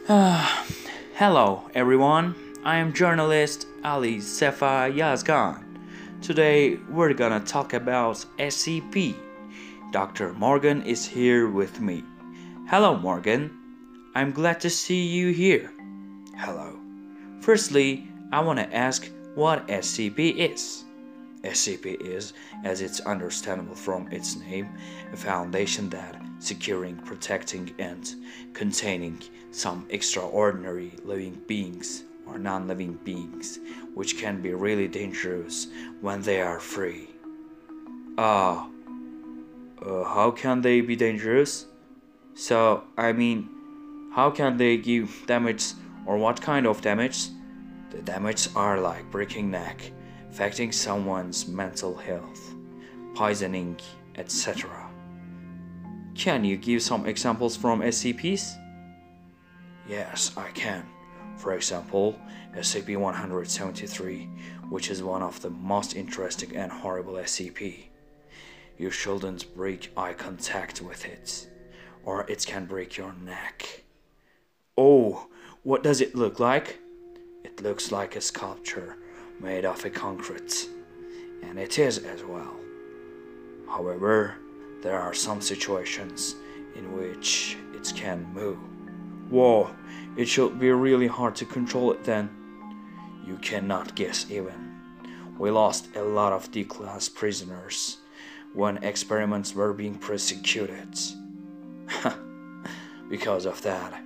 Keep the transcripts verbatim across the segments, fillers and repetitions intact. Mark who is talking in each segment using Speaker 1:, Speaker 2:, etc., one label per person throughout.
Speaker 1: Ah, hello everyone, I am journalist Ali Sefa Yazgan. Today we're gonna talk about S C P. Doctor Morgan is here with me. Hello Morgan, I'm glad to see you here. Hello. Firstly, I want to ask what S C P is. S C P is, as it's understandable from its name, a foundation that securing, protecting, and containing some extraordinary living beings or non-living beings, which can be really dangerous when they are free. Ah, uh, uh, how can they be dangerous? So, I mean, how can they give damage or what kind of damage? The damage are like breaking neck, affecting someone's mental health, poisoning, et cetera. Can you give some examples from S C Ps? Yes, I can. For example, S C P one seventy-three, which is one of the most interesting and horrible S C P. You shouldn't break eye contact with it, or it can break your neck. Oh, what does it look like? It looks like a sculpture made of a concrete, and it is as well. However, there are some situations in which it can move. Whoa, it should be really hard to control it then. You cannot guess even. We lost a lot of D-class prisoners when experiments were being prosecuted. Because of that.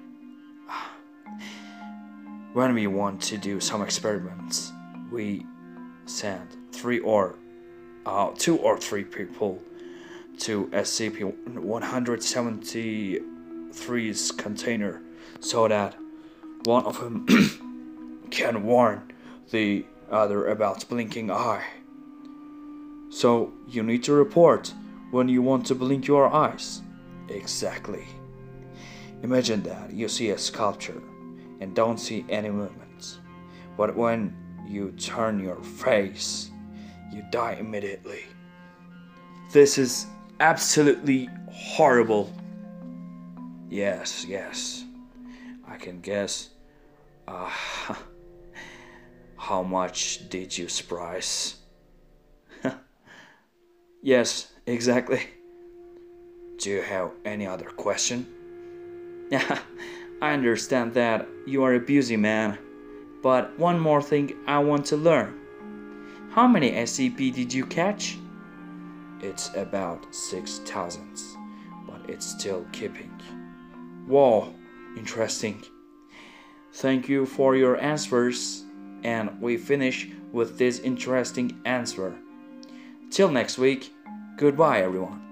Speaker 1: When we want to do some experiments, we send three or uh, two or three people to S C P one seventy-three's container so that one of them can warn the other about blinking eye. So you need to report when you want to blink your eyes. Exactly. Imagine that you see a sculpture and don't see any movement, but when you turn your face, you die immediately. This is absolutely horrible. Yes, yes, I can guess. Uh, how much did you surprise? Yes, exactly. Do you have any other question? Yeah, I understand that you are a busy man, but one more thing I want to learn. How many S C P did you catch? It's about six thousand, but it's still keeping. Whoa, interesting. Thank you for your answers, and we finish with this interesting answer. Till next week, goodbye everyone.